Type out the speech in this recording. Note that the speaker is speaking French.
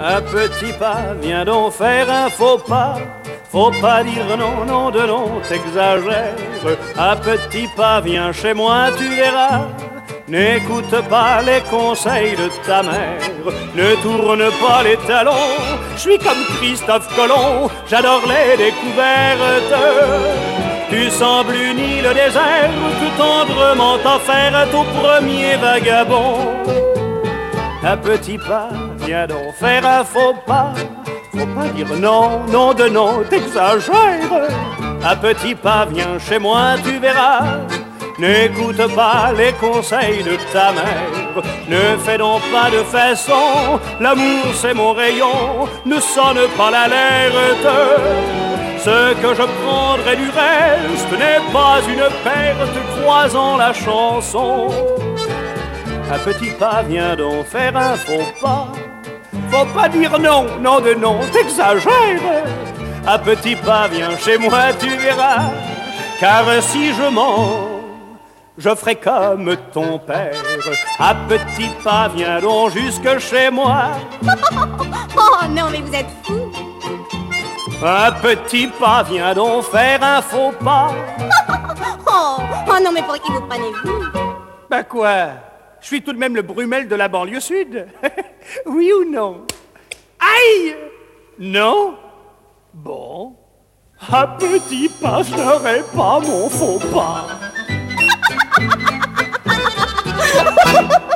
Un petit pas, viens donc faire un faux pas. Faut pas dire non, non de non, t'exagères. Un petit pas, viens chez moi, tu verras. N'écoute pas les conseils de ta mère. Ne tourne pas les talons. Je suis comme Christophe Colomb, j'adore les découvertes. Tu sembles uni le désert, tout tendrement offert au premier vagabond. Un petit pas, viens donc faire un faux pas. Faut pas dire non, non de non, t'exagères. Un petit pas, viens chez moi, tu verras. N'écoute pas les conseils de ta mère. Ne fais donc pas de façon, l'amour c'est mon rayon. Ne sonne pas l'alerte. Ce que je prendrai du reste n'est pas une perte, croisant la chanson. Un petit pas, viens donc faire un faux pas. Faut pas dire non, non de non, t'exagères. Un petit pas, viens chez moi, tu verras. Car si je mens, je ferai comme ton père. Un petit pas, viens donc jusque chez moi. Oh non, mais vous êtes fou. Un petit pas, viens donc faire un faux pas. Oh non, mais pour qui vous prenez-vous? Ben quoi? Je suis tout de même le Brumel de la banlieue sud. Oui ou non? Aïe! Non? Bon. Un petit pas, je n'aurai pas mon faux pas.